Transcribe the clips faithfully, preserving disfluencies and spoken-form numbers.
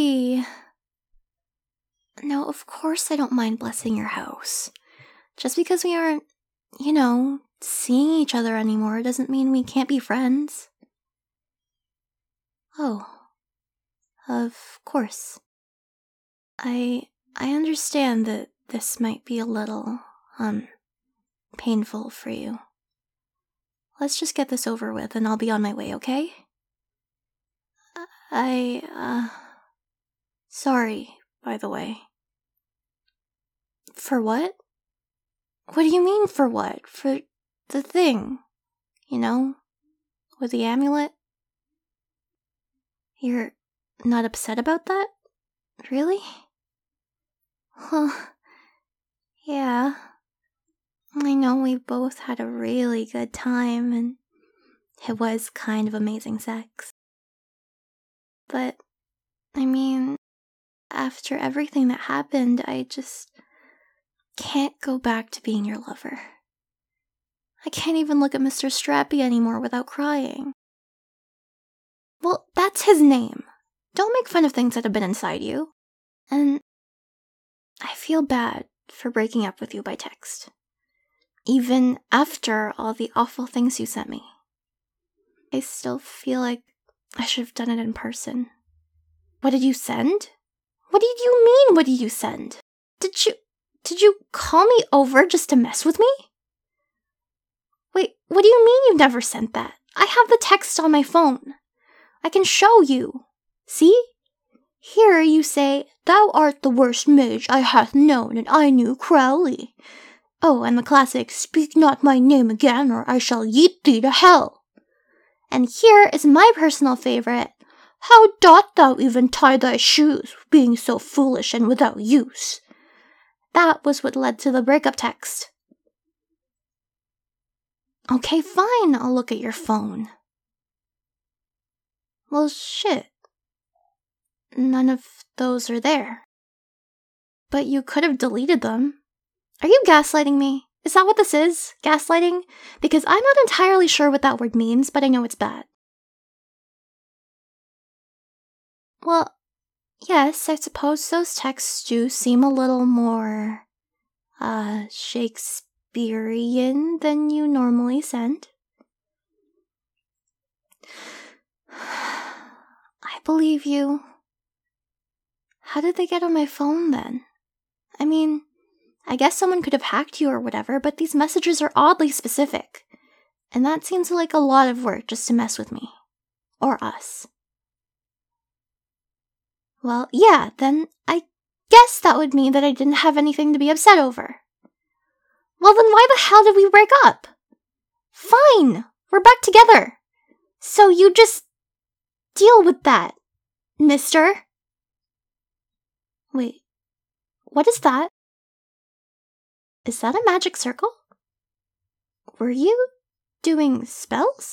see. Now, of course I don't mind blessing your house. Just because we aren't, you know, seeing each other anymore doesn't mean we can't be friends. Oh. Of course. I I understand that this might be a little, um, painful for you. Let's just get this over with and I'll be on my way, okay? I, uh... Sorry, by the way. For what? What do you mean, for what? For the thing. You know? With the amulet? You're not upset about that? Really? Well, yeah. I know we both had a really good time, and it was kind of amazing sex. But, I mean, after everything that happened, I just can't go back to being your lover. I can't even look at Mister Strappy anymore without crying. Well, that's his name. Don't make fun of things that have been inside you. And I feel bad for breaking up with you by text. Even after all the awful things you sent me. I still feel like I should have done it in person. What did you send? What did you mean, what did you send? Did you... Did you call me over just to mess with me? Wait, what do you mean you never sent that? I have the text on my phone. I can show you. See? Here you say, "Thou art the worst midge I hath known, and I knew Crowley." Oh, and the classic, "Speak not my name again, or I shall yeet thee to hell." And here is my personal favorite. "How dost thou even tie thy shoes, being so foolish and without use?" That was what led to the breakup text. Okay, fine, I'll look at your phone. Well, shit. None of those are there. But you could have deleted them. Are you gaslighting me? Is that what this is? Gaslighting? Because I'm not entirely sure what that word means, but I know it's bad. Well, yes, I suppose those texts do seem a little more, uh, Shakespearean than you normally send. I believe you. How did they get on my phone then? I mean, I guess someone could have hacked you or whatever, but these messages are oddly specific. And that seems like a lot of work just to mess with me. Or us. Well, yeah, then I guess that would mean that I didn't have anything to be upset over. Well, then why the hell did we break up? Fine, we're back together. So you just deal with that, mister. Wait, what is that? Is that a magic circle? Were you doing spells?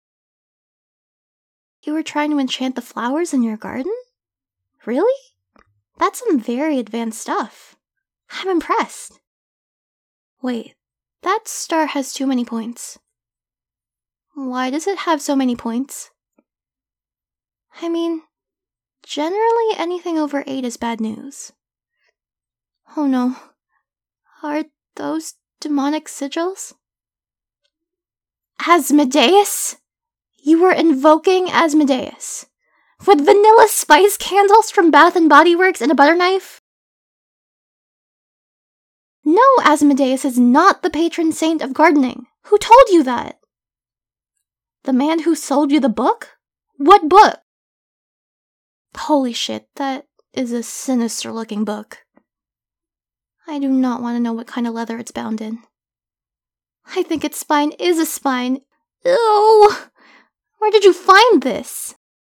You were trying to enchant the flowers in your garden? Really? That's some very advanced stuff. I'm impressed. Wait, that star has too many points. Why does it have so many points? I mean, generally anything over eight is bad news. Oh no. Are those demonic sigils? Asmodeus? You were invoking Asmodeus? With vanilla spice candles from Bath and Body Works and a butter knife? No, Asmodeus is not the patron saint of gardening. Who told you that? The man who sold you the book? What book? Holy shit, that is a sinister looking book. I do not want to know what kind of leather it's bound in. I think its spine is a spine. Ew! Where did you find this?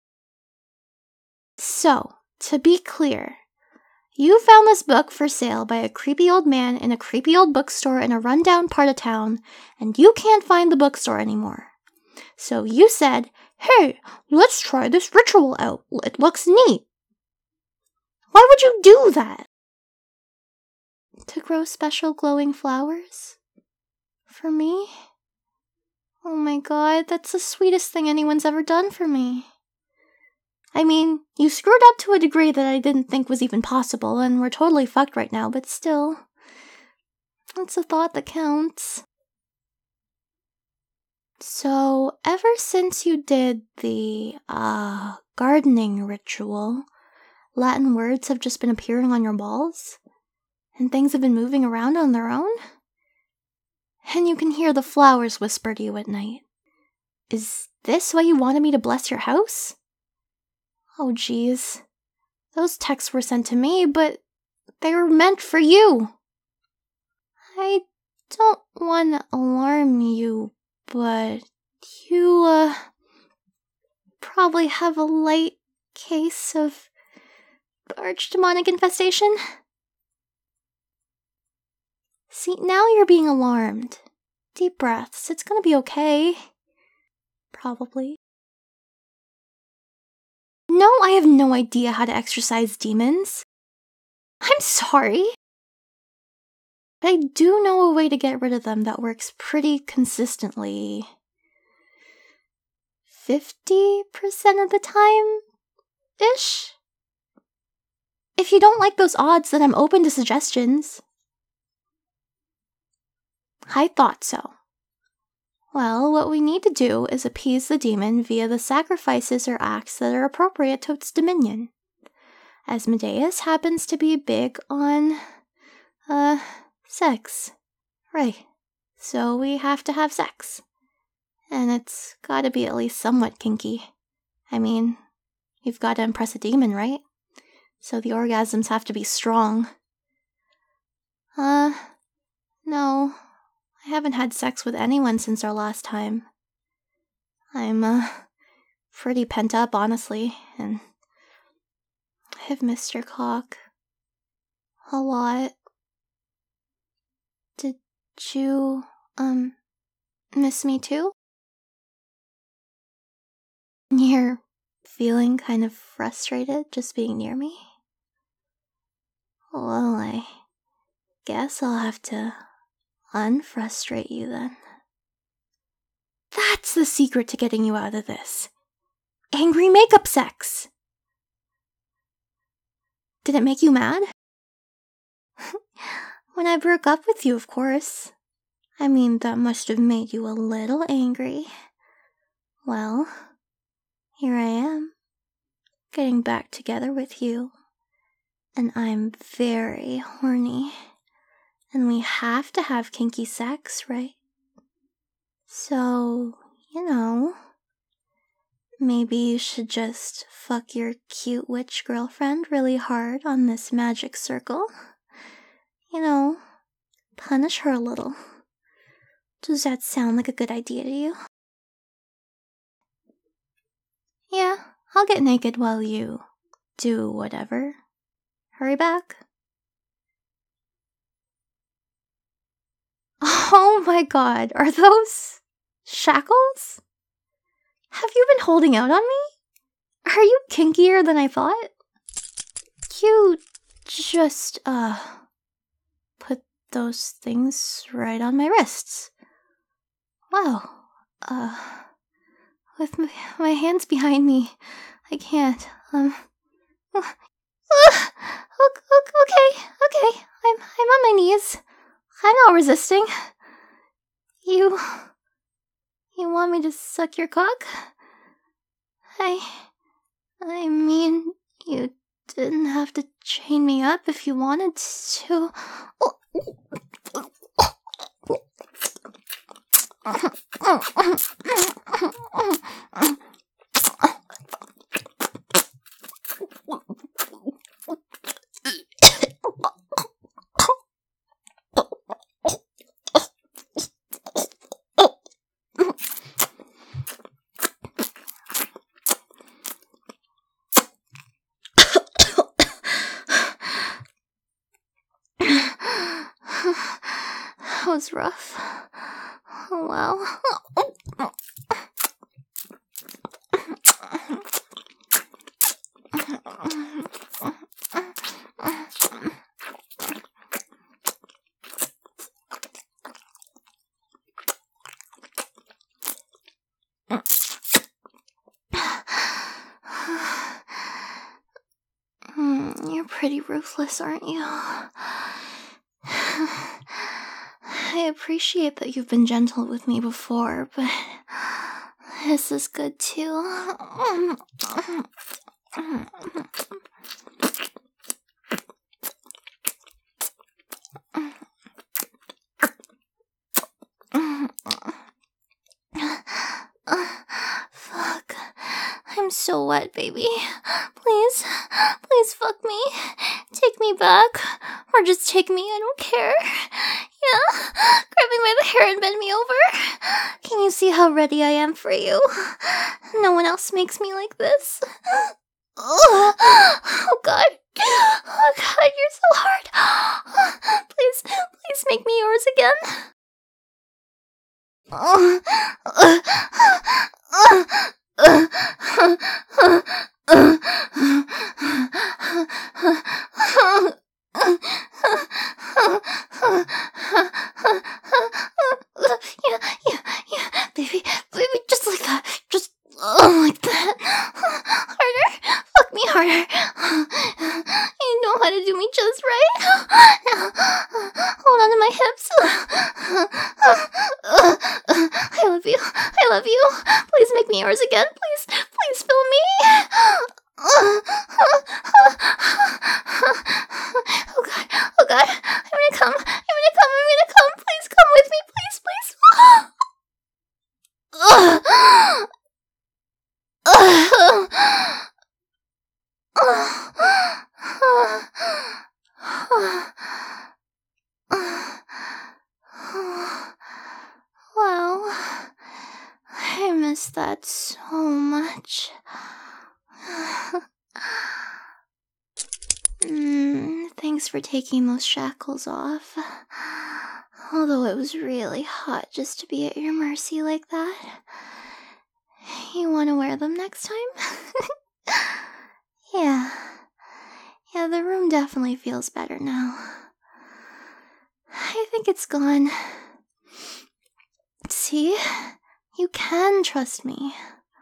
So, to be clear, you found this book for sale by a creepy old man in a creepy old bookstore in a rundown part of town, and you can't find the bookstore anymore. So you said, "Hey, let's try this ritual out. It looks neat." Why would you do that? To grow special glowing flowers? For me? Oh my god, that's the sweetest thing anyone's ever done for me. I mean, you screwed up to a degree that I didn't think was even possible, and we're totally fucked right now, but still, it's a thought that counts. So, ever since you did the, uh, gardening ritual, Latin words have just been appearing on your walls? And things have been moving around on their own? And you can hear the flowers whisper to you at night. Is this why you wanted me to bless your house? Oh, geez. Those texts were sent to me, but they were meant for you. I don't want to alarm you, but you, uh, probably have a light case of archdemonic infestation? See, now you're being alarmed. Deep breaths, it's gonna be okay. Probably. No, I have no idea how to exorcise demons. I'm sorry. I do know a way to get rid of them that works pretty consistently. fifty percent of the time-ish? If you don't like those odds, then I'm open to suggestions. I thought so. Well, what we need to do is appease the demon via the sacrifices or acts that are appropriate to its dominion. Asmodeus happens to be big on, uh, sex. Right. So we have to have sex. And it's gotta be at least somewhat kinky. I mean, you've gotta impress a demon, right? So the orgasms have to be strong. Uh, no. I haven't had sex with anyone since our last time. I'm, uh, pretty pent up, honestly, and I've missed your cock. A lot. Did you, um, miss me too? You're feeling kind of frustrated just being near me? Well, I guess I'll have to unfrustrate you then. That's the secret to getting you out of this. Angry makeup sex! Did it make you mad? When I broke up with you, of course. I mean, that must have made you a little angry. Well, here I am, getting back together with you. And I'm very horny. And we have to have kinky sex, right? So, you know, maybe you should just fuck your cute witch girlfriend really hard on this magic circle. You know, punish her a little. Does that sound like a good idea to you? Yeah, I'll get naked while you do whatever. Hurry back. Oh my god, are those shackles? Have you been holding out on me? Are you kinkier than I thought? You just, uh, put those things right on my wrists. Wow, uh, with my, my hands behind me, I can't, um, uh, okay, okay, I'm, I'm on my knees. I'm not resisting. You... You want me to suck your cock? I... I mean, you didn't have to chain me up if you wanted to. That was rough. Oh, wow. Mm, you're pretty ruthless, aren't you? I appreciate that you've been gentle with me before, but this is good too. Fuck. I'm so wet, baby. Please, please fuck me. Take me back. Or just take me, I don't care. Yeah? Grab me by the hair and bend me over. Can you see how ready I am for you? No one else makes me like this. Oh, oh god. Oh god, you're so hard. Please, please make me yours again. Oh, uh, uh, uh, uh, yeah, yeah, yeah, baby, baby, just like that, just oh, like that, harder, fuck me harder. You know how to do me just right. Hold on to my hips. I love you. I love you. Please make me yours again. Please, please fill me. Oh god, oh god. I'm gonna come. I'm gonna come. I'm gonna come. Please come with me. Please, please. Wow, I miss that so much. mm, thanks for taking those shackles off. Although it was really hot just to be at your mercy like that. You want to wear them next time? Yeah. Yeah, the room definitely feels better now. I think it's gone. See? You can trust me.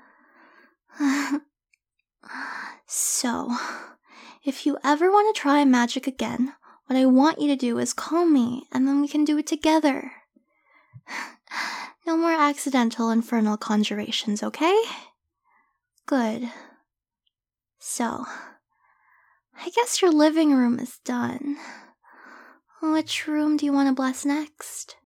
So, if you ever want to try magic again, what I want you to do is call me, and then we can do it together. No more accidental infernal conjurations, okay? Good. So, I guess your living room is done. Which room do you want to bless next?